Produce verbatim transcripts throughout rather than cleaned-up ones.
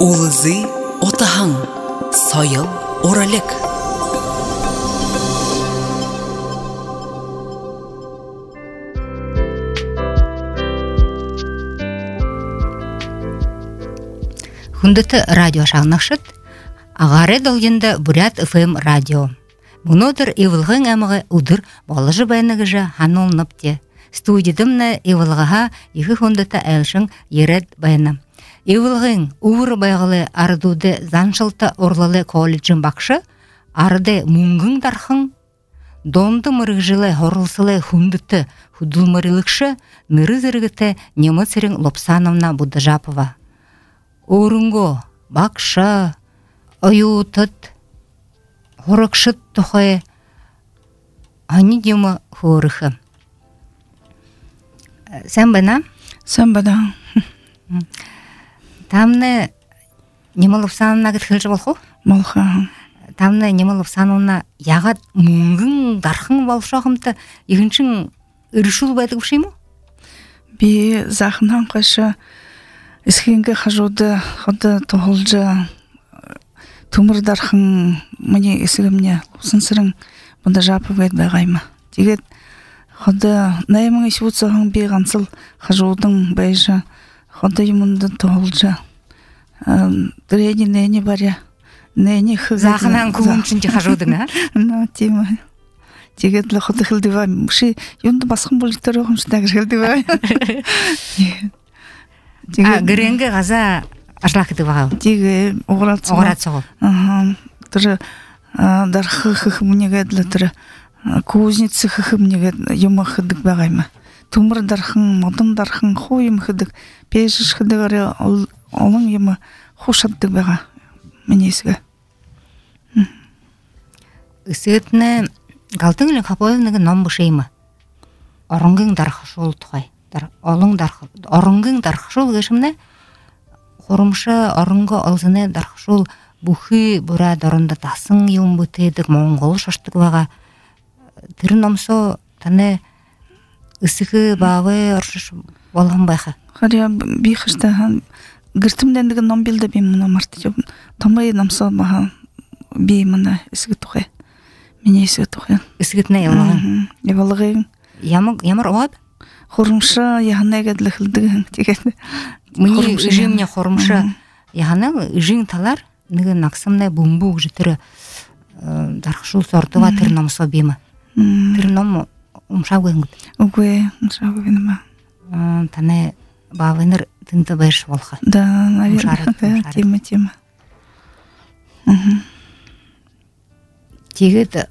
Улызы отаһың, сайыл оралек. Хүндэт радио шагнашыт, агаре долгенде Бурят эф эм радио. Мунодыр ивылгын амыгы удыр балыжы байныгыжы ханолныпте. Студидымна ивылгаха екі хүндэті әлшің ерет байны. Ивылгын уыр байгылы ардуды заншылты орлалы колледжин бақшы, арды мунгын дархын, донды мырыгжилы хорлсылы хүндэті худулмырылыкшы ныры зыргыты немыцырын Лопсановна Будажапова. Орынго, бақшы, оютыт, хорықшыт тұхай, ани демі хорықы. Сән бана? Сән бана. Тамны немі Лопсановна күтхілжі болху? Болха. Тамны немі Лопсановна яғат мұңғын дархын болшағымты егіншін үрішіл байды күшей му? Би захынан қашы Исхинге хажуды ходы тоғылжы тумырдархын мне исігімне сынсырың бұнда жапы бәйд байғайма. Дегет ходы найымың isi ұтсағың бейғансыл хажудың бәйжі ходы юмынды тоғылжы дірейні нәйні баря нәйні хығы Захынан күміншінде хажудың, а? На, тема. Дегет лі ходы хілдіва мүші юнды басқын болықтар оғым шыдағы хілдіва. А, гіренгі ғаза ашлақыды бағау? Деге оғырат соғыл. Оғырат соғыл. Тұры дархы хығы мүнеге әділі тұры кузницы хығы мүнеге емі хыдық бағайма. Тумыр дархын, мадын дархын, хой емі хыдық. Пейшіш хыдық әрі олың емі хошаттық баға. Менесігі. Үсігітіні ғалтыңылың қапойынығы ном бұшеймі? Орыңғың дархы шол тұқай. Олың дархы, орыңғың дархышол ғышымны хорымшы орыңғы олзыны дархышол бұхы бұра дорында тасын еуін бұтейдік моңғол шаштық баға түрін омсо таны үсігі бағы оршыш болған байқа. Қария бейхішті гіртімдендігі ном білді бейм мұна марты жобын. Тамай намсо баға бей мұна үсігі тұқай. Мене үсігі тұқай. Үсігітіне елмағын? Евалығын. Ямар оғад? Хорумшы яғына әгәділі қылдығын дегенде. Мұне үжімне хорумшы яғына үжің талар нүгі нақсымны бұмбуг жітірі дарқышыл сортыға түрін омсо беймі. Түрін ом ұмшау көңгіт. Үгөй, ұмшау көңгіма. Таны бавыныр тінті байш болға. Да, наверное, да, тема, тема. Тегет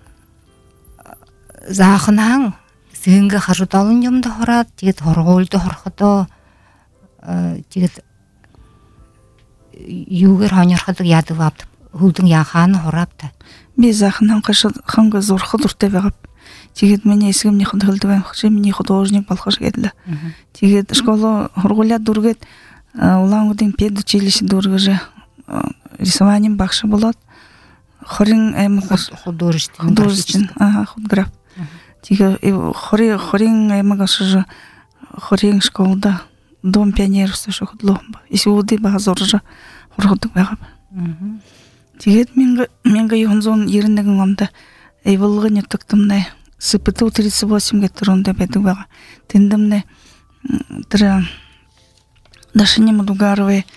зақынаң Сүйінгі қажудалын емді хорат, тегет хорғолды хорқыды, тегет югер ханерқыдық яды баптып, ғылдың яқаны хорапты. Без ақынан қанғы зорқы дұрты бағып, тегет мене есігім не құды ғылды бәм, қышы мене художник балқыш кеділі. Тегет школы хорғолят дұргет, улаңғыдың педучилище дұргыжы, рисованием бақшы болады, хорин художествен, художествен, худграф. Тига хори хорин эмагашыжы хорин школда дом пионеров что худломба. Если уды базоржа хорхудук багап. Тигет менга менга йонзон еріндігін омда эйвылғы не токтымнай сыпыты тридцать восемь ге турунда бедук бага. Тендымнай тра Дашине Мадугаровой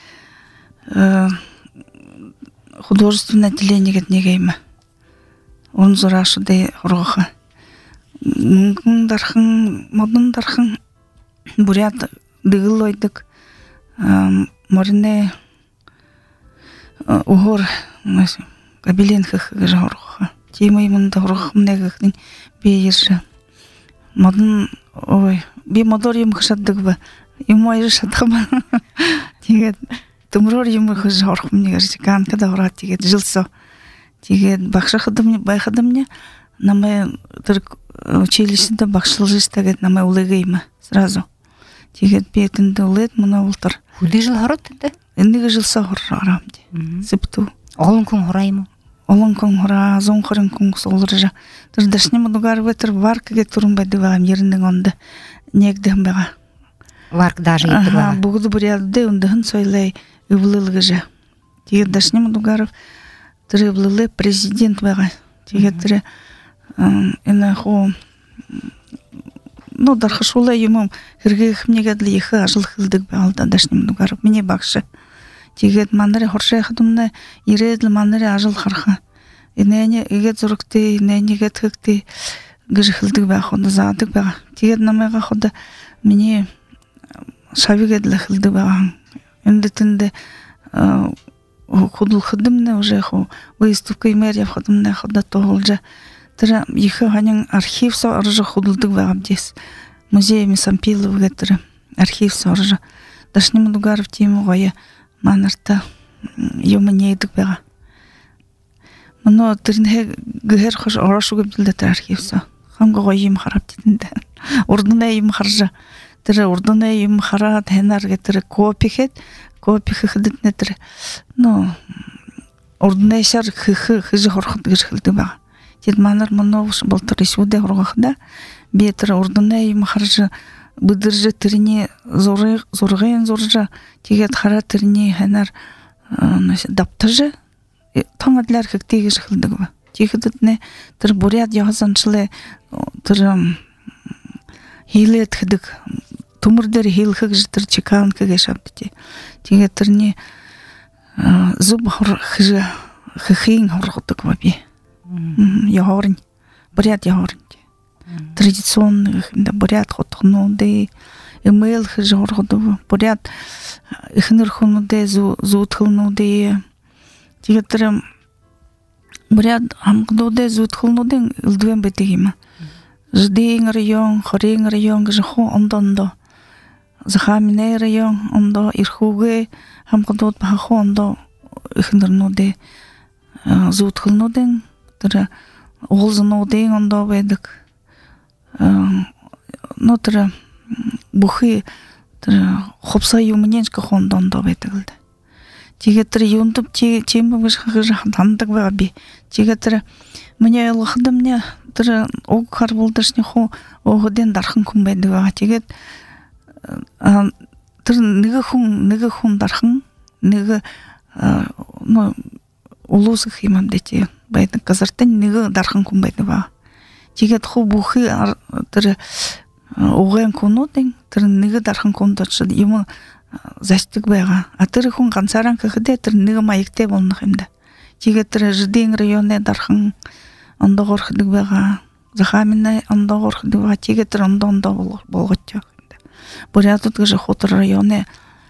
художественное отделение гет негейма. Он зорашу дей хоргаха. Мұңғын дархын, мадын дархын Бурят дығыл ойдық Моріне ұғыр Кабелен қықығы жағырға Темай мұнда ұрғым нәгіқтің бейірші Мадын, ой, бей мадор ем қышаддық ба Ем айры шадқыма Тегет, тұмырор ем қыж жағырғым негірші Қанқыда ұрат тегет, жылсо Тегет, бақшы қыдым, байқыдым не Намай тұрк училищеде бақшылжыста гет намай улыгыйма сразу. Тегет бетінді улет мұна ұлтыр. Худы жыл ғарат деді? Ендігі жылса ғыр арамде. Сыпту. Олың күн ғыраймы? Олың күн ғыра, зон ғырын күн ғысылыр жа. Тұрдашны мұдығар бәтір варкіге тұрын бәді бағам ерінің онды негдігім баға. Варк даже етті баға. Бұғды бұряды де үндігін сойлай ывлылгы же. Тиге Дашни Мудугаров тірі ывлылы президент бага. Тиге тірі эна хо ну дархашула юмам хирге хмнегедлі ехі ажыл хылдык алда Дашни Мудугаров. Мне бақшы. Тиге мандаре хоршай хадымна иредл мандаре ажыл харха. Инене игет зурукты, инене игет хыкты гыжы хылдык бага хода заадык бага. Тиге намайга хода мне шавигедлі хылдык бага. Инде тінде худул хыдымны уже хо выставка имерия хыдымны хода тоғылжа. Тірі ехі ғанен архив со аржы худылдык бага бдес. Музей Сампилов гетірі архив со аржы. Дашни Мудугаров теймі ғойы манарта юмы нейдік бага. Мұны түріне гүхер хош орашуға білдетір архив со. Ханға ғойы ем харап дедінде. Ордына ем харжа. Тірі ордына ем хара тәнар гетірі копихет. Копихи хыдытне тірі. Ну, ордына ешар хы-хы хыжы хорхыт гыш хылды бага. Тед манар мұны бұлтыр ешуде орғақыда. Бетірі ордына ем харжа бұдыржы түріне зорғайын зоржа. Тегет хара түріне хәнар даптыжы. Таңадылар хыктегі жықылды ба. Тегедітіне түр бурят яғызаншылы түр хейлі әтхідік. Тумырдыр хейл хыг жытыр чекаун кеге шабдыте. Тегет түріне зуб хыжы хыхейін хорғыдық ба бе. Яғорын. Бурят яғорын. Традиционный бурят хотхнуды. Эмейл хыжы хорғыды. Бурят ихныр хунуды зуутхылнуды. Тегеттірім бурят амғдуды зуутхылнуды үлдуен бетегейма. Ждейң район, хорейң район гыжы хо ондондо. Захаминей район ондо ирхуге амғдуд баха хо ондо ихнырнуды зуутхылнуды. Тірі оғылзынудың ондо бедік. Но тірі бұхы хопса юмыненшкі хонда ондо бедігілді. Теге тірі юндып тембі ғыжы хандандық бәға бе. Теге тірі мне ұлғыды мне тірі оғы қар болдыршны хо оғыден дарқын күн бәді бәға. Теге тірі нігі хүн, нігі хүн дарқын, нігі ұлузы қимам дете бәйді қазартын нігі дарқын күн бәді бәға. Теге хо бұхы тірі оғайын күнудың тірі нігі дарқын күн дұршы емі застык бәға. Атыры хүн қансаран кіғіде тірі нігі майықте болнық емді. Теге тірі жидейң районы дарқын онда ғорқыдық бәға. Захаминай онда ғорқыдық бәға. Теге тірі онда онда болғыт жоқ. Бурятут гыжы хотыр районы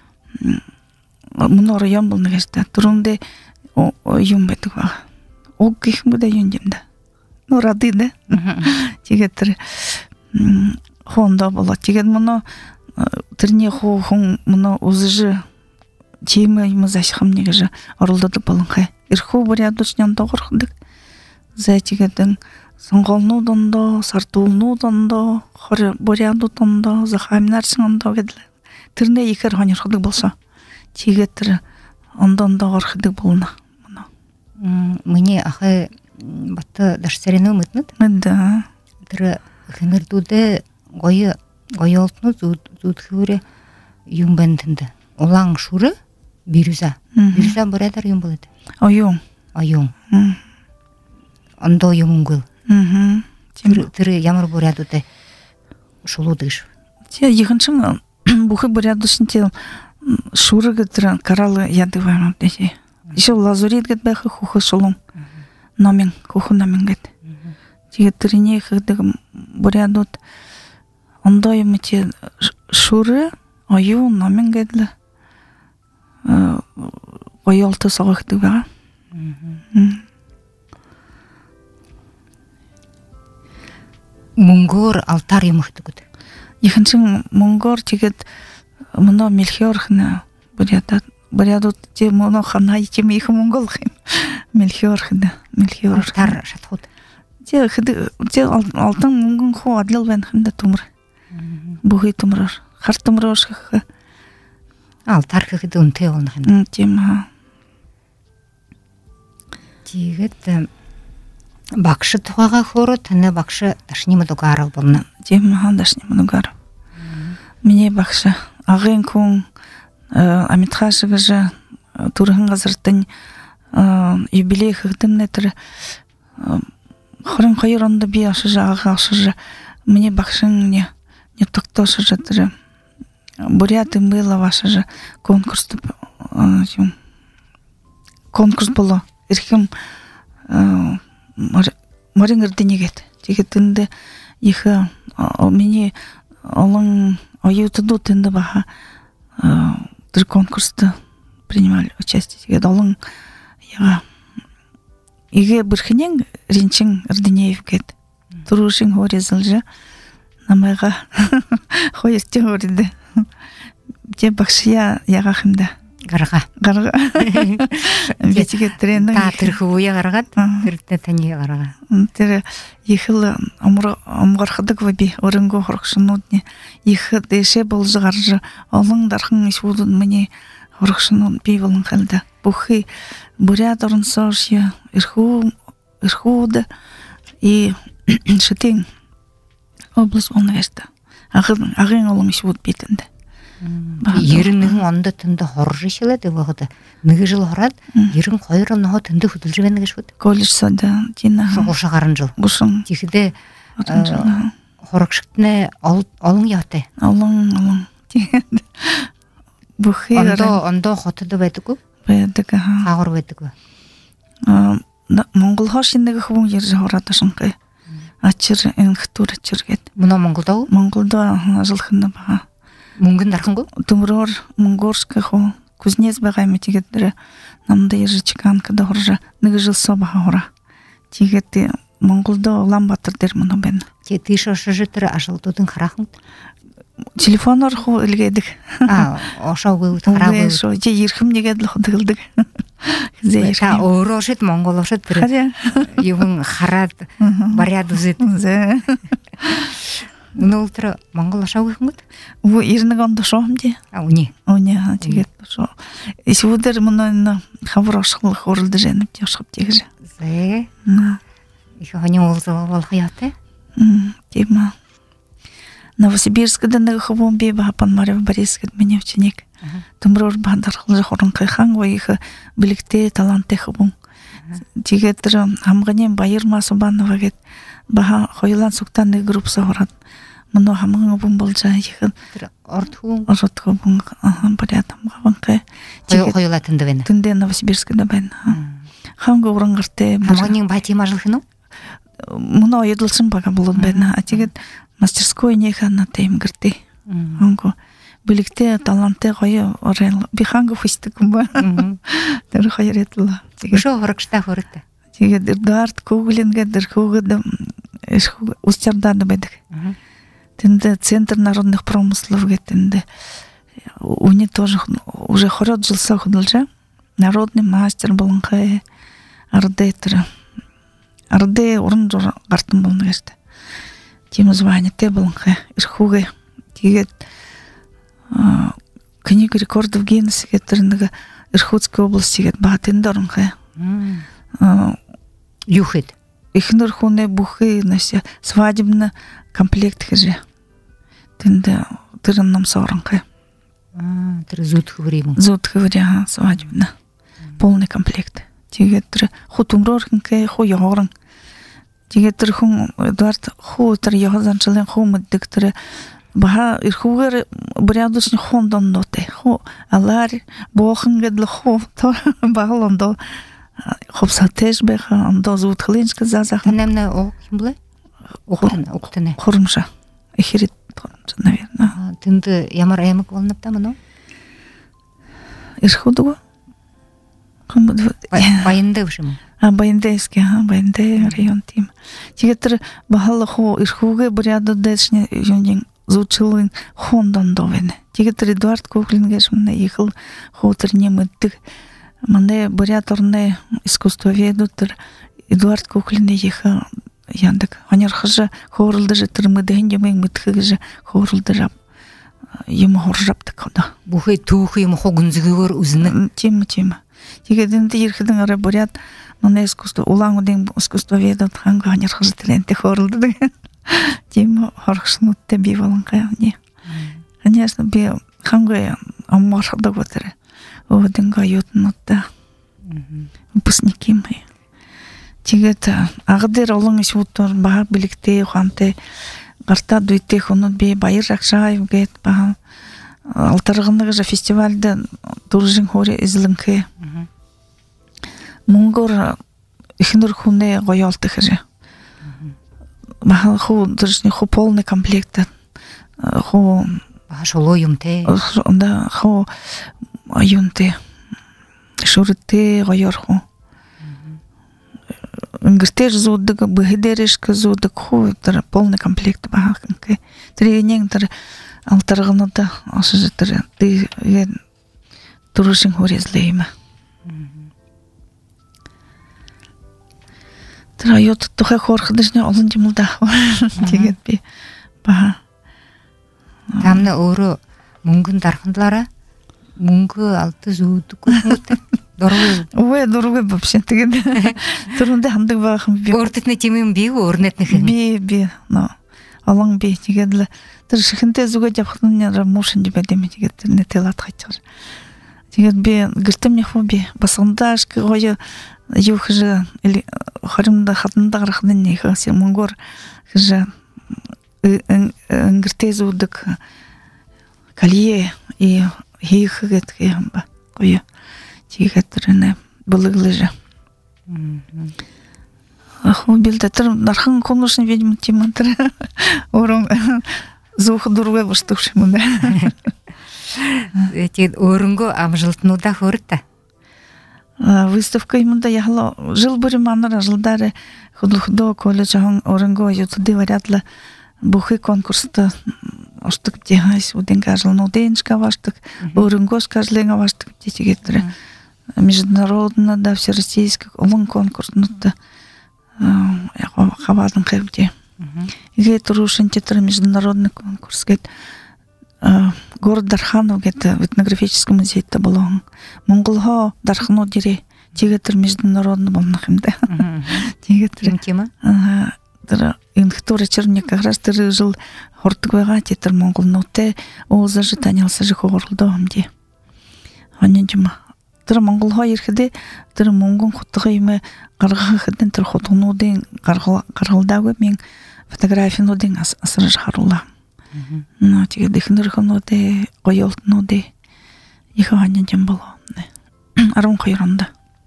мұны район болны кәшті. Тұрымды юм бәдік бәға. Ол кейхім бұда юндемді. Ну, рады, да? Теге тірі хонда болады. Теге мұны түріне хуғын мұны ұзыжы темі емі зәшіқым негіжі арылдады болынқай. Ирху бурядушнян доғырқыдық. Зәтігедің сыңғалнудондо, сартулнудондо, хоры бурядудондо, захаминарсыңондо кеділі. Түріне екер ғанырқыдық болса. Теге түрі ондондо ғырқыдық болына. Мне ақы баты дашсарыны ұмытныд? Да. Түрі ғынырдуды ғойы Гой олтну зуд хюре юм бентинде. Олаң шуры бирюза. Бирюза бурадар юм болады. Ойон. Ойон. Ондо юмунгыл. Тірі ямар бурадуды шулудыш. Те ехіншің бұхы бурадушын те шуры гыдыран каралы яды ваймам десе. Еще лазурит гыд бәхі хухы шулун. Номен, хухы номен гыд. Теге тіріне хыдығым бурадуд Ондо емете шуры, ойу, номен гәділі, ой олты соғықты бәға. Мұңгор алтар еміқті күді? Екіншің мұңгор тегет мұны мельхиор қына бұриадут те мұны қана етеме екі мұңгол қым. Мельхиор қына, мельхиор қына. Алтар шатқуд? Те алтын мұңгын қо адлил бән қында тұмыр. Бұғый тұмырар. Қар тұмырар шыққы. Алтар кігі үнте олны қында? Тема. Тегет бақшы тұғаға хоры, тіні бақшы Дашни Мудугаров болны. Тема, Дашни Мудугаров. Мне бақшы ағын күн Амитха жығыжы турхан газартын юбилей хыгдым нетер хорон хайронда би ашыжа ага ашыжа мне бахшин не не токто шыжатыр буряты было ваша конкурс конкурс было ирхим Марин денегет. Тигетинде их мені олың оютуду тенде баха тэр конкурста принимали участие. Тигет олың яга иге бірхінен ринчин Рденеев кет. Турушин хорезылжа намайға хойестен хориде. Те бақшия яга хымда. Гарга. Гарга. Бетиге тренинг. Та тырхуя гаргат, тыртте тани гарга. Тэр ихэл амра амгархдаг би өрөнгө хорхшнуудны их дэше болж гарж олон дархан ишүүд миний хорхшнууд би болон халда. Бүхий буряд орнсоошя ирхүү ирхүүд и шитин област университет. Агын агын олон ишүүд битэнд. Ерөннүн онда тында хорж шилээд өгөөд нэг жил хораад ерөн хоёр оноо тында хөдөлж байна гэж шүүд. Коллеж сада тина Гуша гарan жил. Гушун. Тэгэхдээ хорогчтны олон яатай. Олон олон. Бүхий ондоо ондоо хотод байдаггүй. Байдаг аа. Хаагур байдаггүй. Аа Монгол хошин нэг хүн ярьж хороод ашинхай. Ачир энхтүр ачиргээд. Мөн Монголдоо Монголд ажиллахна баа. Мөнгөн дархангүй. Тумрор монгорских хо кузнец байгаа юм тэгээд нэр намда ежичканка да хоржа нэг жил собаха хора. Тэгээд Монголд Улаанбаатар дээр мөн байна. Тэгээд тийш ошжитэр ашалтуудын хараханд телефоноор хоо илгээдэг. Аа ошоогүй хараагүй. Шо чи ирхэм нэгэд л хөдөлдөг. Зээ та өөрөө шид монгол шид тэр юун хараад баряд үзээд зээ. Өнөөдөр монгол ошоогүй хөнгөд. Уу ирнэг онд шоомди. А үний. Үний тэгээд шо. Исүүдэр мөн хавар ашиглах уралдаж байна яшхав тэгэж. Зээ. Их хоний уулзал болох яатай. Мм тийм. Новосибирскд нэг хөвөн би бахапан Марив Борисовд миний ученик. Томроор бандархал хорон кайхан их билэгтэй таланттай хөвөн. Тэгээд тэр хамгааны Баяр Масубанова гэд баха хоёулаа цугтаа нэг групп сороод мөн хамгаан хөвөн болж их тэр орд хөвөн орд хөвөн ахан бариад хамгаан кай. Хоёулаа тэнд байна. Тэндээ Новосибирскд байна. Хамгаан урангартай хамгааны бати мажлах нь мөн оёдлсон бага болоод байна. Тэгээд мастерской нехана тэм гэртээ. Хонго билэгтэй таланттай гоё орел би ханга хүсдэг юм ба. Тэр хоёрэтла. Тэгээд шо хорогчтой хөрөтэй. Тэгээд Эдуард Коглин гэдэг хөгөд усчардаад байдаг. Тэнд центр народных промыслов гэдэг у них тоже уже хород жилса хөдөлж народный мастер болон хай ардетер арде уран гартан болно гэж. Тийм званиетэй болон хай ирхүүгээ тэгээд книга рекордов Гиннесс гэдэг нэг Иркутской области гэдэг ба тэнд орон хай. Юхэд ихнэр хүнээ бүхий нэсэ свадебный комплект гэж. Тэнд тэр намсаа орон хай. Аа тэр зүуд хөврий юм. Зүуд хөврий свадебный полный комплект. Тэгээд тэр хутумроор хинкэ ху яорон. Тэгээд тэр хүн Эдуард ху тэр яхазанчлын ху мэддэг тэр баха ирхүүгээр бурядусны хондон ноте. Ху алар бохон гэдл ху баглондо хопсатэж бэха андо зүуд хлинск зазах. Нэмнэ о юм блэ? Ухтана ухтана. Хурамша. Эхэрит наверное. Тэнд ямар аймаг болно та мөн үү? Ирхүүдэг. Баянда юм. А Баяндайский, а Баяндай район тим. Тэгээд тэр бахал хуу ирхүүгээ бурядад дэшний юунин зүүчлэн хондон довэн. Тэгээд тэр Эдуард Коглин гэж мөн ихэл хуу тэр нэмэдэг. Мане буряд орны искусствоведу тэр Эдуард Коглин их яндаг. Анярхажа хоорулдаж тэр мэдэн юм мэдхэж хоорулдаж юм хоржапдаг хада. Бүхий түүх юм хуу гүнзгийгээр үзнэ. Тийм тийм. Тэгээд энэ ирэхэд арай буряд мөн искусство улаангуудын искусствоведад ханга анярхаж таленттэй хооролдог. Тийм хорхснуудтай би болон гайны. Конечно би ханга аммархдаг батэр. Одынга ютнутта. Выпускники мои. Тигет агдер олон ишутор бага биликте ханте гарта дуйте хонут бе байыр ракшай гет ба алтаргындагы же фестивальда туржин хоре излинке. Монгор ихнер хуне гоялты хаже. Бага ху дуржни ху полный комплект. Ху Шоло юмте. Да, ху аюнте. Шурте гоярху. Ингертер зуддык, быгидеришка зуддык, ху, тар полный комплект баханке. Тренинг тар алтаргынада, асыжы тар ты турушин хорезлейма. Тар айот тухай хорхыдышны олон жимылда. Тегет би баха. Тамны өөрө мөнгөн дархандлаараа мөнгө алты зүүдгүй хүмүүс дөрвөө. Ой, дөрвөө вообще тэгээд түрүүндээ хамдаг баахан би. Өөртөтний чимэн бийг өөрнөтнөх. Би би но олон би тэгээд л тэр шихэнтэй зүгээд явахны мушин дэ байд юм тэгээд тэр нэтэлат хайчаар. Тэгээд би гэртэмний хөө би басгандаш гоё юу хэж или харимда хатанда гарахны нэхээс мөнгөөр хэж ингэртэй зүудэг калие и хийхэд юм ба гоё тийгээд тэрнэ булыглыжа. Аху билдэ тэр нархан конушны ведьм тимэн тэр орон зух дурвэ бустуш юм да. Тэгээд өөрөнгөө амжилтнуудаа хүртэ. Выставка именно яхало жил бери манара жылдары худо колледж хан орөнгөө ютуды варятла бухи конкурста оштук дехайс уденга жылнуудын шкаваштык өрөнгөө скажленга ваштык тийгээд международно да всероссийский олон конкурснутта яг хавадан хэвдэ. Игээ турушин тетр международный конкурс гэд город Дарханов гэд этнографический музейта болон Монголхо Дархануу дэрэ тэгээд международный болнох юм да. Тэгээд тийм аа тэр инхтур черник как раз тэр жил хордог байгаа тетр монголнуутай уулзаж танилцсан хөрөлдөө юмди. Анинжим тэр Монголхо ирэхдээ тэр мөнгөн хутга юм гаргахад тэр хутгнуудын гаргалдаагүй мен фотографиудын асраж харуулаа. Ну тэгээд ихнэр хонуудын гоёлтнуудын их анинжим болоо. арван хоёр онд.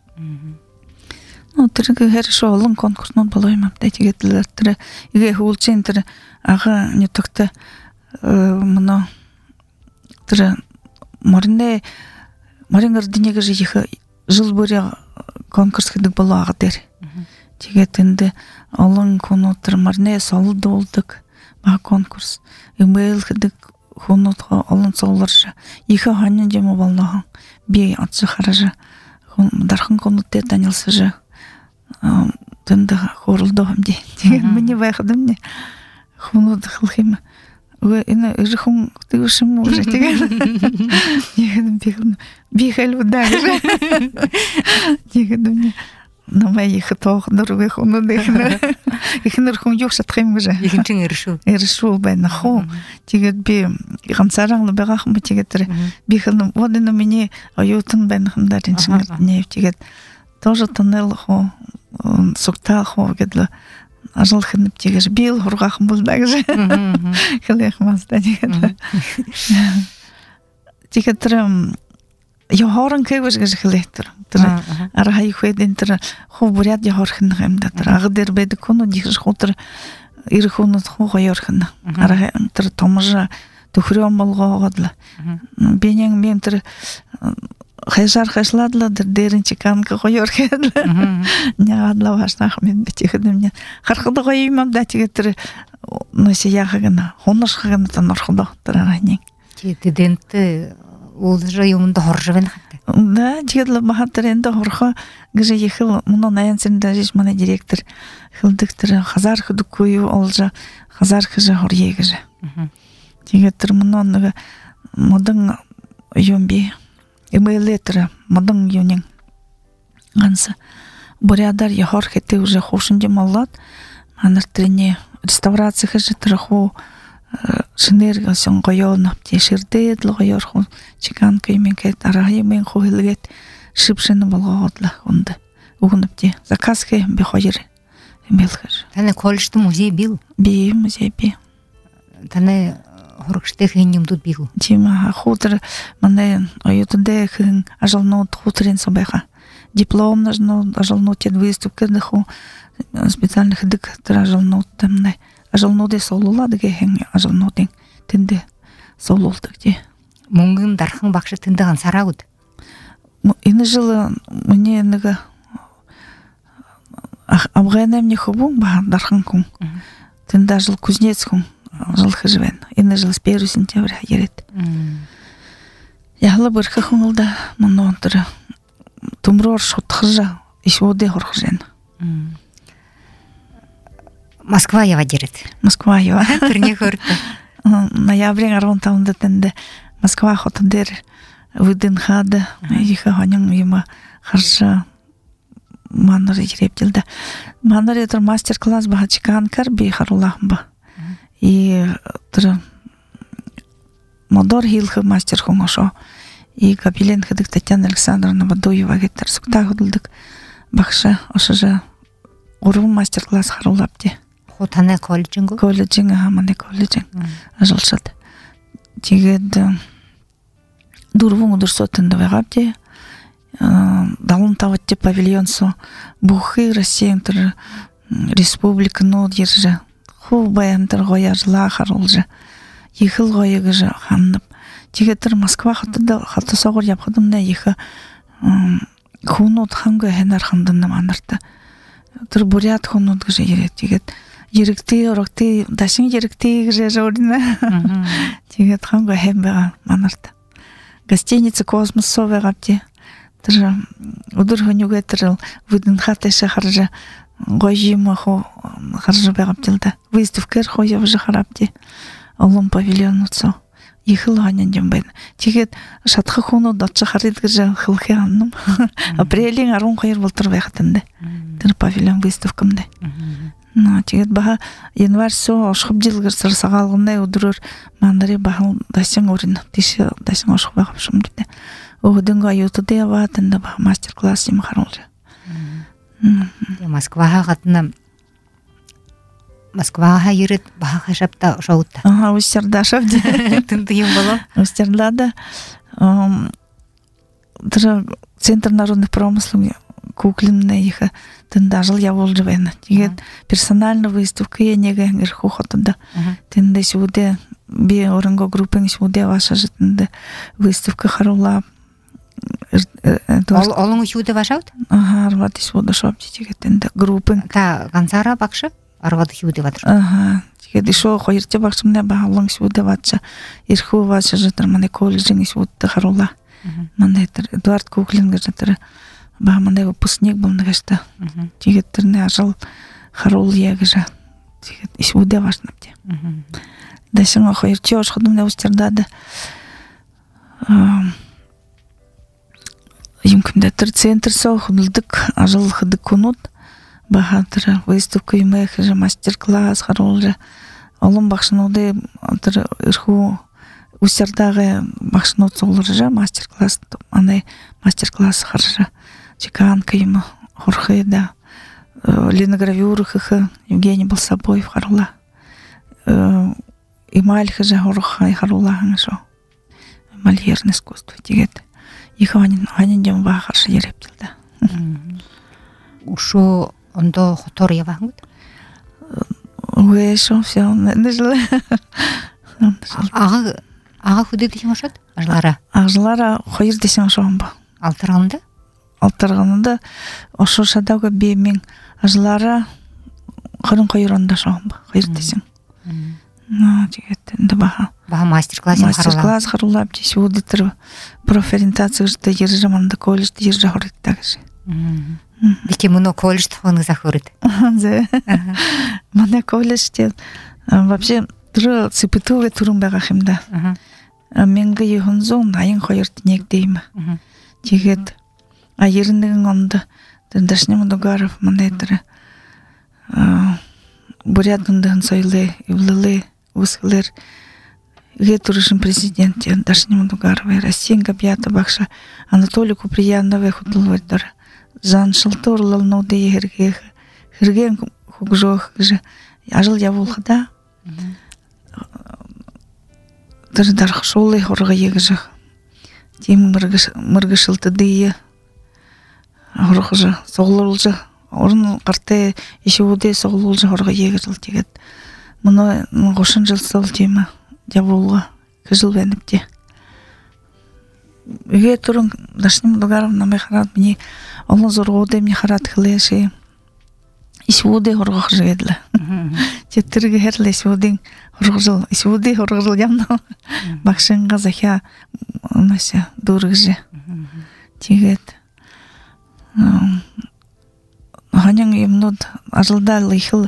Ну тэр хэрэг олон конкурснууд болоо юм аптай тэгээд тэр игээ хүүлжин тэр ага нутагт мөн тэр морны морин гардиныг жих жил бүрийн конкурс гэдэг болоо ага дээр. Тэгээд энд олон хүмүүс тэр морны солдуулдаг ба конкурс имейл гэдэг хүмүүс олон цолорж их ханин юм болоо. Би атс хараж дархан хүмүүстэй танилцаж тэнд хөрөлдөө юм ди. Тэгээд миний байхад өмнө хүмүүс хэлэх юм. Ой энэ ирхэн тэгш юм уу тэгээд яг би би хэлвдаа. Тэгээд өмнө намайг их тоох дөрвөө хүмүүс дэх. Ихнэр хүн юу шатах юм гэж. Ихэнчин иршүү. Иршүү байна хоо. Тэгээд би ганцаараа л байгаа юм тэгээд би хэн вот энэ миний оюутан байна хандаа энэ нэг тэгээд тоже тоннел хоо сугтаа хоо гэдэг ажил хэнэп тэгэж би л хургаах юм бол да гэж. Хэлэх мастаа тэгээд. Тэгээд тэр я хорон кэвэж гэж хэлэхтэр. Тэр арахай хөдөн тэр хуу буряд я хорхон юм да. Тэр аг дээр байдаг хүн дихш хутар ирэх хүн хуу хоёрхон. Арахай тэр томж төхрөө молгоогод л. Бинэн мен тэр хайшар хайшладла тэр дээрэн чиканка хоёрхон. Няадла вашнах мен битэхэдэм ня. Хархад гоё юм да тэгээд тэр нэсэ яхагна хоношхагна танорходо тэр арахны. Тэгээд уулзра юмд хорж байна хатта. Да, тэгээд махатрэнда хорхо гэж ихэл мөн наяцэнд дэж манай директор хэлдэг тэр хазар хөдөггүй юу олж хазар гэж хорье гэж. Тэгээд тэр мөн нэг модон юм би эмэлэтэр модон юнин ганц бурядар я хорхэтэ уже хошинж моллот манар тэрний реставраци гэж тэр хуу шинерга сон гоёнап теширдээд л гоёр хун чиган киймен кет арахимен хохилгет шипшэн болгоодлаа унд угнап ти заказхэ би хоёр эмэлхэр Таны коллежд музей бил. би музей би Таны хурагчтай хэн юмдууд бигүү. тима хутар манай оюутнууд хэн ажлнууд хутрын сон байха диплом нужно ажлнууд яд выставках ху специальных дэг ажлнууд тамнай ажлнууд солуулаад хэн ажлнуудын тэнд солуулдаг тий Мөнгөн дархан багш тэндээ ганцаараагд. энэ жыл мне нэг абгайнам не хубун ба дархан хүн тэнд ажил кузнец хүн жыл хжвэн энэ жыл с первого сентября яриад яхла бэрхэ хүн л да мононтер төмрөр шутхажа ишүүдэ хорхжэн Москва яваад ирээд. Москва яа Тэрний хөрд. ноябрийн арван тавнд тэнд Москва хотон дээр үдэн хаад их хонин юм харша манар ирээдэлдэ манар дээр мастер класс бахачкан кар би харуулах ба и тэр модор хилх мастер хүн ошо и Габилен хэдэг Татьяна Александровна Бадуева гэтэр сүгтаа хөдөлдөг багш ошожа гурван мастер класс харуулав тий Ху таны коллежингөө. коллежин хаманы коллежин ажуулшаад тэгээд дөрвөн өдөр сотонд байгаа тий далун тавт павильон со бухи Россиям тэр республикнууд ярьж хуу баян тэр гоёжлаа харуулж ихэл гоё гэж хандав тэгээд тэр Москва хотод хотосоогоор явхад өмнө их хүнүүд ханга ханаар хандан манарт тэр бурят хүнүүд гэж яриад тэгээд Ерэгтэй орогтэй дашин ерэгтэй гэж жорина. Тэгээд ханга хэм байгаа манарт. Гостиница Космосо байгаа тий. Тэр өдөр хөнөөгөө тэр бүдэн хатааш харж гойжим хоо харж байгаа юм да. Выставкэр хоо явж харав тий. Олон павильонуцо ихэл ханьян юм байна. Тэгээд шатхах хүнүүд очиж харъя гэж хэлхээ анном. Апрелийн арван хоёр болтор байхад энэ. Тэр павильон выставкамд. На тэгээд баха январь со ошхоб жилгэр сар сагаалганы өдрөөр мандари бахан дашин өрн тийш дашин ошхоб байх юм дээ. Өгдөнгө аютод яваад энэ баха мастер класс юм харуулж. Москваға гадна Москваға ирээд баха хашапта шоута. Ага, устерда шавди. Тэнд юм болоо. Устерда ам тэр Центр народных промыслов куклинная их тэнд ажил явуулж байна. Тэгээд персональная выставка яняга ирэх хотод тэнд сүүдэд би өрөнгө группын сүүдэд вашаж тэнд выставка харуулаа. Олон сүүдэд вашаад? Ага, арваад сүүдэд шопч тэгээд тэнд группын та ганцаараа багш арваад сүүдэд ватар. Ага. Тэгээд ишөө хоёрт багш мэнэ баалан сүүдэд ватча ирэх вашаж тэр манай коллежийн сүүдэд харуулаа. Манай тэр Эдуард Куклин гэж тэр ба манай выпускник был нэгшта. Тэгээд тэрний ажил харуулъя гэж. Тэгээд ишүүдээ важна тий. Дэшин хоёр чош ходомны устердад. Аа юм кэмдэ тэр центр со хөдөлдөг ажил хөдөг хүнүүд баха тэр выставка юм их мастер класс харуулж олон багшнуудын тэр эрхүү устердаага багшнууд цугларж мастер класс манай мастер класс харж чеканка юм хорхеда линогравюрах Евгений Болсобоев харула эмаль хажа хорхай харула ханшо мальерное искусство тэгээд их анин анин юм ба харж яриптэлдэ ушо ондо хотор яваангууд уэшо всё нэжлэ ага ага хүдэд их машад ажлаараа ажлаараа хоёр дэсэн шомба алтарганда алтарганда ошо шадаага би мен ажлаараа харин хоёр онда шомба хоёр дэсэн наа тэгээд энэ баха баха мастер класс мастер харуулаа класс харуулаа би сүүдэд тэр профориентацията ярьж манда коллежд ярьж хоригтаа гэж бики мөнө коллежд хоног захөрд зэ манай коллежд вообще тэр цэпэтүүгээ түрэн байгаа юм да мянга юхонзон аян хоёрт нэгдээ юм тэгээд а девяносто один онд тэр Дашним Дугаров манай тэр бурят гүндэн соёлын эвлэлээ Ускалер ге турышын президенте Дашним Дугаровой, Россиянга бията бақша Анатолий Куприяновой худылвайдар. Жан шылтор лалноуды егерге херген хугжох же ажыл явулхада. Тыр дархшолы хорга егжах. Тим мыргышылты дые. Хоргжа соглулжа. Орын карте ишуде соглулжа хорга егжил тегет. Мұны ғошын жыл сол темі жабуылға кіжіл бәніпте. Үге тұрын Дашним Дугаровна май харат мені олын зорғуды мені харат қылышы. Ишуде хорға қыжығеділі. Теттіргі әрлі ишудың хорғыжыл. Ишуде хорғыжыл ямна. Бақшынға захя ұнасы дұрғыжы. Тегет. Ханяң емнуд ажылда лыйхыл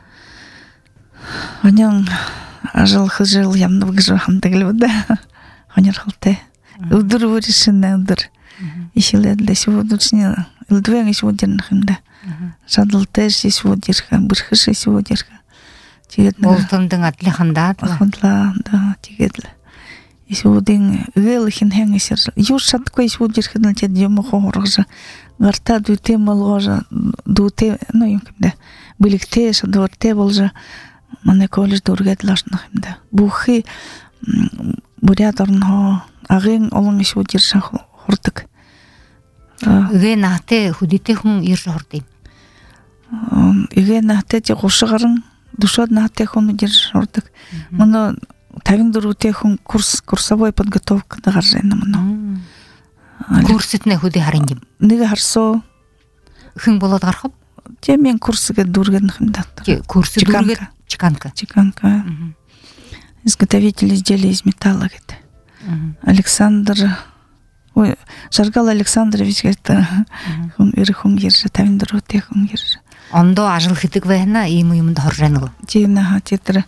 Ханяң ажыл хыжыл ямны гыжы хамдыглыда. Ханяр халте. Удыр вырышына удыр. Ишиледле сегодня илдвен сегодня хында. Жадылте сегодня бирхыш сегодня. Тигет Болтымдың атлы ханда атлы. Хандла да тигетле. Сегодня гелхин хәңесер. Юш шаткой сегодня хыдын тедем хоргыжы. Гарта дуте малгажа дуте, ну юмкимде. Биликте шадорте болжа. Мане колледж дургет лашнахымда. Бухи буряторно агын олон иш удирша хуртык. Үге нахте худите хун иржа хорты. Үге нахте те гошыгарын душод нахте хун удирша хуртык. Мано тавин дуруте хун курс курсовой подготовка дагаржена мано. Курситне худи хариндим. Неге харсо Хын болот гархап. Те мен курсыга дурген хымда. Курсы дургет чеканка. Чеканка. Изготовитель изделий из металла, говорит. Александр, ой, Жаргал Александрович, говорит, хун ирхун ержа, тавиндыру те хун ержа. Ондо ажыл хитик вехна и мы юмда хоржаныгы. Тина, тетра,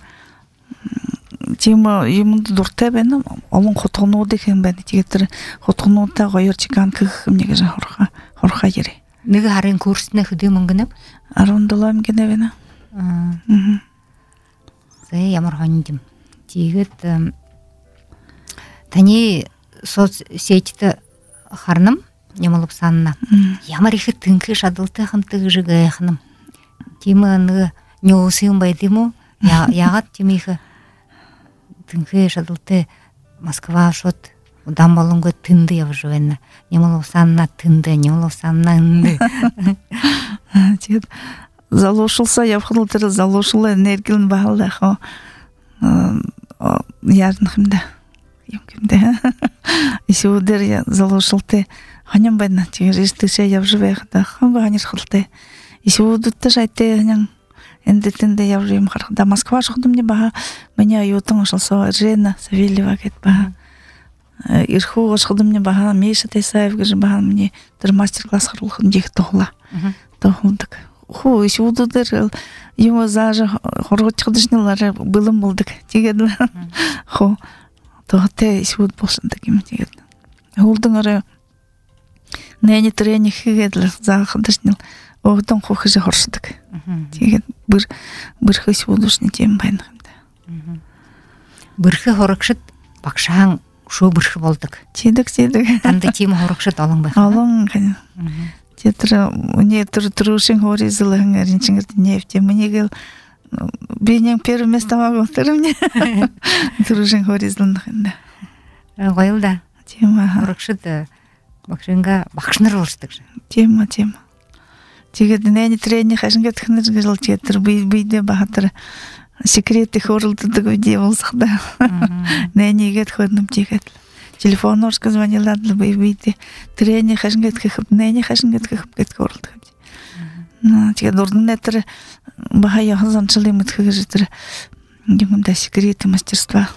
тима юмда дурте бена, олон хотгону деген бена, тетра, хотгону та гойр чеканка хымнеге жа хорха, хорха ери. Неге харин курсне худи мөнгөнөп? Арундалам гене бена. Мхм. Сэй ямар хондим. Тигет тани соцсетьті харным немалып санна. Ямар ихе тынкы шадылты хымтыгы жыгы хыным. Тимы аны неосыйым байдыму, яғат тимы ихе тынкы шадылты Москва шот удан болуңғы тынды явы жуэнна. Немалып санна тынды, немалып санна ынды. Тигет залошылса, явхылтыры залошылы энергилін бағылды. Ярнахымда. Юмкимде. Исудер я залошылты. Ханям байна, тигер истыше явжывеғда. Ханба ханер хылты. Исудутты жайте ханян. Эндетінде явжыйым харқда. Москва шықдым не баға. Меня ютың ұшылса Жена Савельева кет баға. Ирху шықдым не баға. Мейша Тайсаев гажы баға. Мне бір мастер-класс харулхын дек тоғла. Тоғылдық. Ху, исудудыр. Ему зажы хорғычықдышнылары былым болдық. Тегеді. Ху, тоғыте исуд болсын таким тегеді. Олдың ары нәне түрені хигеділі зағыдышныл. Оғытын қоқыжы хоршыдық. Тегеді бір хы исудушны тем байнығымда. Бірхі хорықшыт бақшаң шу бірхі болдық. Тедік, тедік. Танды тем хорықшыт алың байқы. Алың, қане. Тетра, мне трушин хоризылы ринчингерді нефте. Мне гел, бейнен первый место могу, второй мне. Трушин хоризылы. Қойылда. Тема. Хорықшыт бақшанға бақшыныр олшыдық жа. Тема, тема. Тегеді нәне трені қашынға түхінір жыл тетір. Бейді бағатыр секреті хорылдыдық өде болсақда. Нәне егет қойдым тегеді. Телефон орска звонила для бейбейте. Трени хашнгет кахып, нени хашнгет кахып кет корылды. Ну, тига дурдын этер баха яхазан чылымыт хыгыжытыр. Димымда секреты мастерства.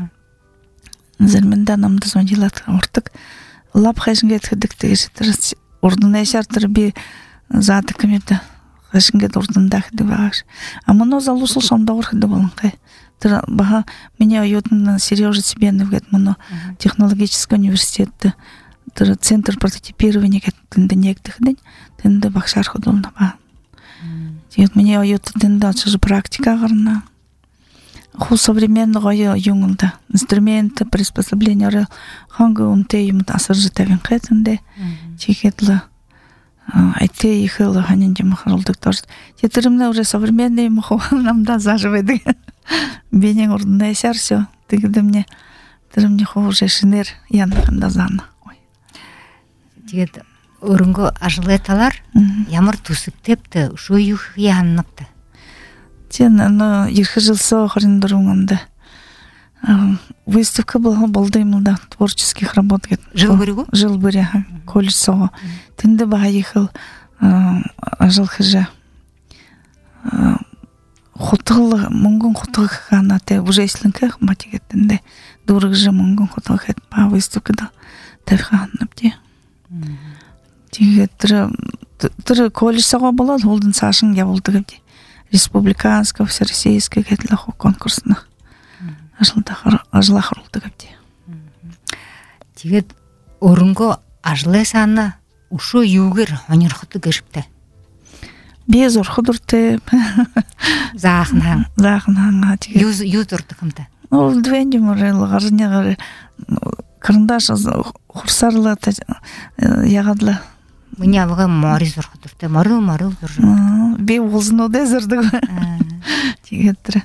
Зерменда намды звонила ортык. Лап хашнгет хыдык тегежытыр. Ордын эшартыр би заты кемерді. Хашнгет ордында хыды бағаш. А мұны залушыл шамда ор хыды болынқай. Баха меня уютно Сережа Себенов говорит, моно технологический университет, центр прототипирования, говорит, тында некдых день, тында бахшар худолна ба. Говорит, меня уютно тында, что же практика гарна. ху современного юнда инструменты приспособления ханга унте им асыржы тавин кэтэнде чекетла айте ихэл ханин жим харылдык торс тетеримне уже современный мхо намда заживеди бенен ордунда эсер всё тигиде мне тиримне хо уже шинер янында зана тигет өрөнгө ажылеталар ямар түсүк тепти ушу юх яныкты тен аны екі жыл соғырын дұрыңымды. Выставка была балдаймылда творческих работ. Жыл бұрығы? Жыл бұрығы, колледж соғы. Тінді баға ехал жыл хыжа. Хотығы, мұңғын хотығы қана те, уже еслінкі матек еттінде. Дұрығы жы мұңғын хотығы ет. Баға выставкада тәвіғанып де. Теге түрі колледж соға болады, олдың сашың я болдығы де. Республиканского, всероссийского кетлаху конкурсных. Ажыла хырылды көпте. Тегет орынғы ажылы саны ушу югер онырқыты кешіпті. Без орқыдырты. Зағынған. Зағынған. Ю тұрды кімді? Ол двенде мұрайлы ғарыне ғары қырындаш құрсарлы яғадлы. Мне алга море зурхутурте, море море зуржу. Бе олзно де зурдуг. Тигетре.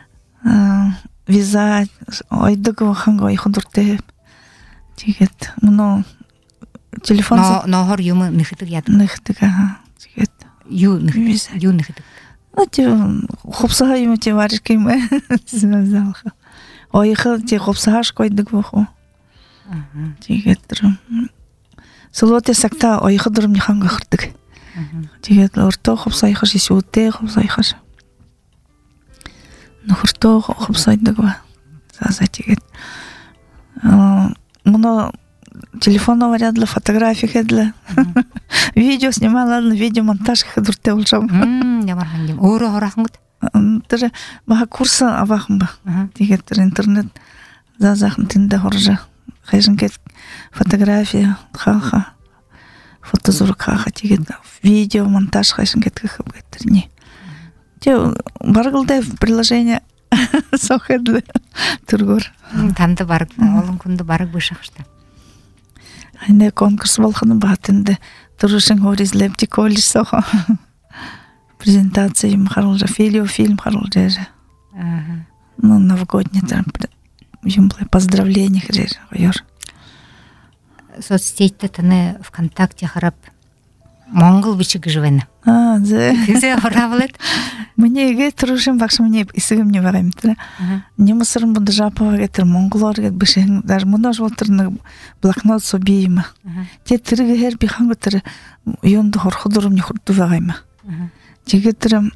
Виза ойдуг ханга ойхудурте. Тигет. Муно телефон. Но нохор юмы нихитик яд. Нихитик ага. Тигет. Ю нихитик. Ю нихитик. Ну те хопсага юмы те варишки мы. Зазалха. Ойхал те хопсагаш койдуг ваху. Тигетре. Солоте сакта ойхы дұрым неханға қырдық. Тегет орто қопсайқыш, есуутте қопсайқыш. Нұқырто қопсайдық ба. Заза тегет. Мұны телефонна варядлы, фотография хедлі. Видео снималадлы, видео монтаж хедурте олшам. Ямар хангем. Оры орақын ғыд? Түрі баға курсы авақын ба. Тегет интернет зазақын тінде хоржа. Хайжын кет фотография хаха фотозурк хаха тегет видео монтаж хайжын кет кахып кеттерни те баргылдай приложение сохедле тургор танды барып олын күнді барып бышақшты айне конкурс болғаны батынды турушын хоризлеп те колледж сохо презентация им харылжа фильм харылжа ну новогодний там юмблай поздравления хрежа ойор. Соцсетьте таны ВКонтакте харап монгол бичиг живена. А, зе. Зе хоравлет. Мне ге турушин бакшы мне исигим не барайм тра. Немысырым бунда жапова гетер монголор гет бишен даже мунаш волтырны блокнот собима. Те тирге хер биханга тир йонду хорхудурум не хурду вагайма. Тегетерим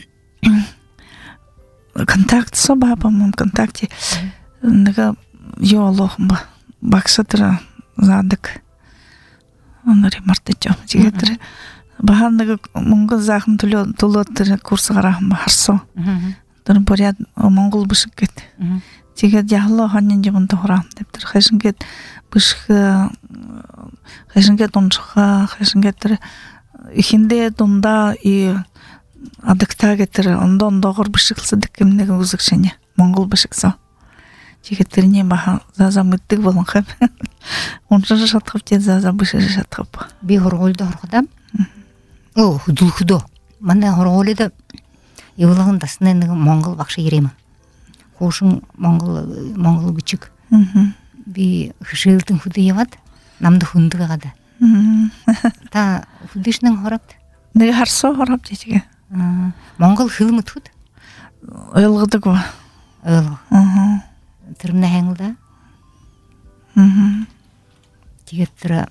контакт собаба мон контакте. Нага йолохмба баксатра задык онари мартечо тигетре баханнага монгол захын төлө толоттер курс гарахмба харсо төр поряд монгол бышык кет тигет яхло ханын жимын тохрам дептер хашынгет бышык хашынгет ончха хашынгет ихинде дунда и адыктагетер ондон догор бышыксы дикемнеге узыкшене монгол бышыкса тигеттерне баха заза мыттык болон хап. Онча жашатып те заза бышы жашатып. Би хорголда хоргодам. О, худул худо. Мана хорголда евлагын дасына монгол бакшы ерема. Хошун монгол монгол бичик. Би хшилтын худы яват. Намды хунды гада. Та худышнын хорапт. Неге харсо хорап тиге. Монгол хылмыт худ. Ойлгыдык ба. Ыл. Аха. Түрмне хәңлда. Мм. Тигеттер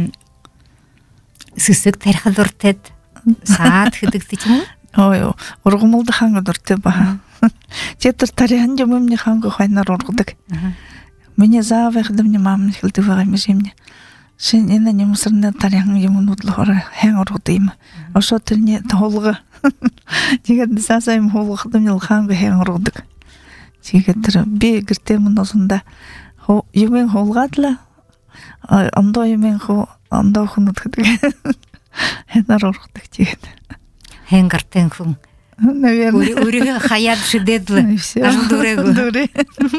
сысык тарихы дуртет. Саат хидик тичме? Ой, ургумулды ханга дурте ба. Тетер тарихын жомымне ханга хайнар ургудык. Мне завехдым не мамны хилды вагайм жемне. Сен эне не мусырны тарихын жомын удлыгора хэн ургудыйм. Ошо тирне толгы. Тигет сасайм холгыдым ел ханга хэн ургудык. Тигетер би гертемин осунда хо юмен холгатла андо юмен хо андо хунут хыдык энар оргуттык тигет Хэн гартен хүн наверное. Уре хаят шидедлы. Ажыл дурегу. Дуре.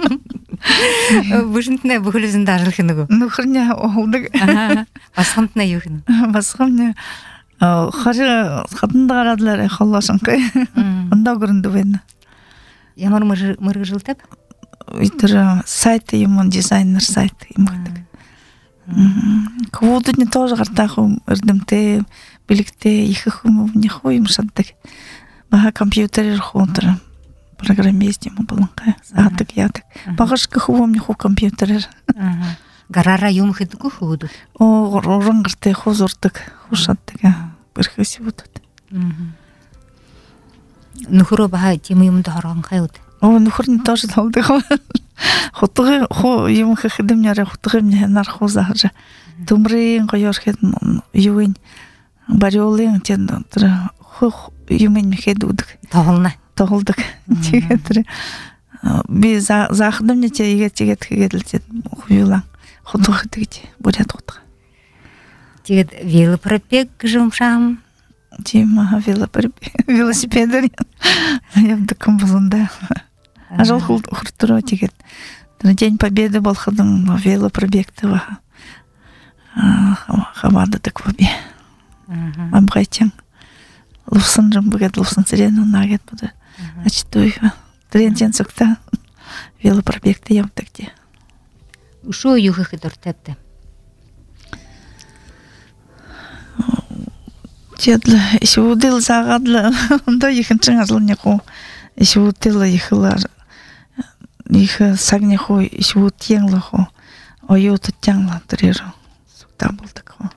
Бушинтне бүхілізінде ажылхынығу. Ну, хырня олдық. Басқынтына юхын. Басқымне. Хары қадынды қарадылар, қаллашын қай. Онда көрінді бені. Ямар мұрғы жылтып? Өйтірі сайты емін, дизайнер сайты емін. Квуду не тоже гартаху эрдемте биликте иххум не хоим шаттык. Бага компьютер хонтер программист ему баланка. Сатык ятык. Багышкы хувом не ху компьютер. Гарара юм хидку худу. О ронгырте хозуртык хушаттык. Бирхеси бутут. Нухуро бага тему юм дорон хайут. О нухурни тоже талды. Хотығы хо юм хидим няре хотығы мне нар хозажа. Тумрин қойорхет юин бариолин тен тра хо юмин хедудк. Тоғылна. Тоғылдық. Тегетре. Би захдым не те еге тегет хегеділтет хуюлан. Хотығы тегет бурят хотығы. Тегет велопробег жумшам. Тима велосипедер. Явдыкым бұлында. Ажал хуртуро тегет. День Победы был ходом велопробег-то. Хавада так воби. Мабгайтян. Луфсан жам бгет, луфсан сирену нагет буде. Ачтуй. Тренден сукта. Велопробег-то ям так де. Ушо юхы хидортепте. Тедла, если удил загадла, да ихнчен ажал неку. Если удила ихлар. Их сагнехо ищу тенглахо, ойота тянгла трежу. Сукта был такого.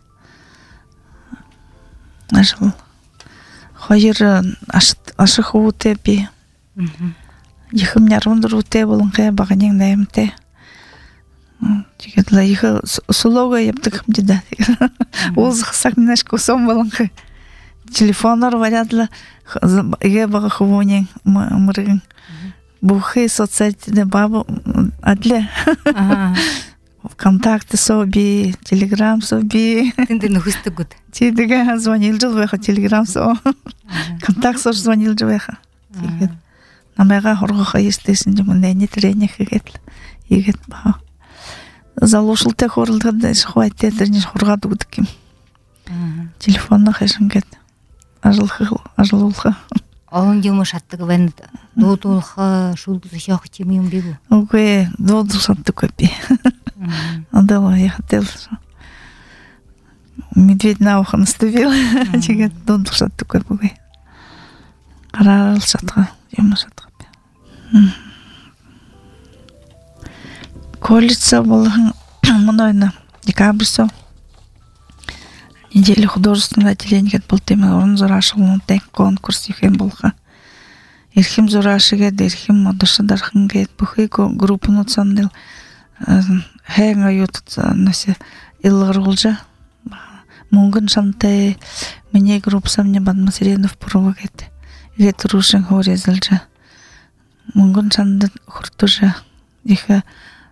Нажил. Хойер ашиху тепи. Их меня рундеру те баланке баганин наемте. Тикетла их сулога ябдык мдида. Оз сагнешко сом баланке. Телефонар варядла я багаховонин мрын. Бухи соцсети бабу адле. Контакты соби, телеграм соби. Тинде нухусты гуд. Тидега звонил жовеха телеграм со. Контакт сош звонил жовеха. Намега хоргоха естесин жумне не тренинг хегет. Игет ба. Залушыл те хорылды деш хватте тренинг хоргады гудким. Телефонна хешингет. Ажылхыл, ажылулха. Алын жумы шаттығы бән доутулха шулбызы шақ темейм бегу. Окей, доутул шатты көпе. Адала я хотел. Медведь на ухо наставил. Чегет доутул шатты көпе. Қарарыл шатқа, жумы шатқа. Колледжа болған мұнайна декабрьсо. Неделя художественного отделения был тема, он зарашил на тек конкурс ихем болха. Ирхим зарашиге, ирхим модуша дарханге, бухико группу нуцандил. Хэнга ют насе илгарулжа. Мунган шанте мне групп сам не бад масиренов провогет. Гет рушен хорезалжа. Мунган шанде хуртужа. Иха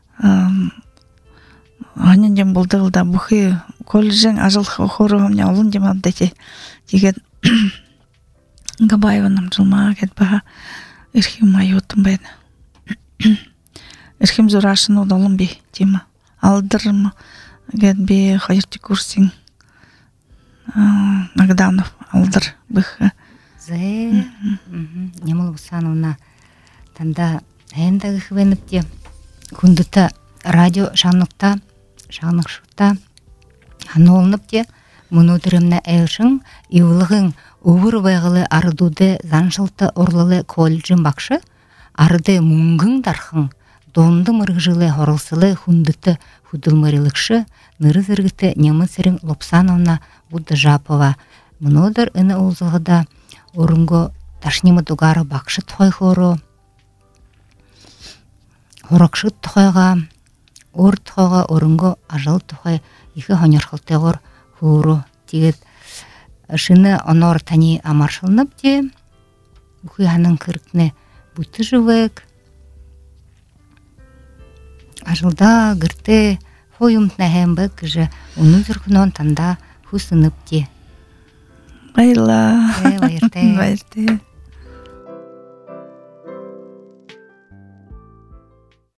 Анен жем болдығыл да бұхи колледжен ажыл хорығым не олын жем абдеке деген Габаеваным жылма кет баға ирхим майотым бәді. Ирхим зұрашын одалым бе тема. Алдырым кет бе хайырты курсин Нагданов алдыр бұхы. Зе, немыл бұсануына танда әйіндағы хвеніп де күндіті радио шанықта шанықшықта анолынып де мұнудырымна әйшің еулығың ұвыр байғылы арыдуды заншылты орлылы колледжін бақшы арыды мұңғың дархың донды мұрғжылы хорылсылы хүндіті худылмырылықшы ныры зіргіті немысырың Лопсановна Будда Жапова мұнудыр үні ұлзығыда орынғы ташнемі дугары бақшы тұхай хору хорақшы тұхайға Ор тұхайға орынғы ажал тұхай екі хонерхылтығыр хуру тегет шыны онор тани амаршылынып де бұхи ханың кіркіне бұты жывек ажылда гірті хойымтна хәмбік жы оны зүркінон танда хусынып де Байла. Байырты. Байырты.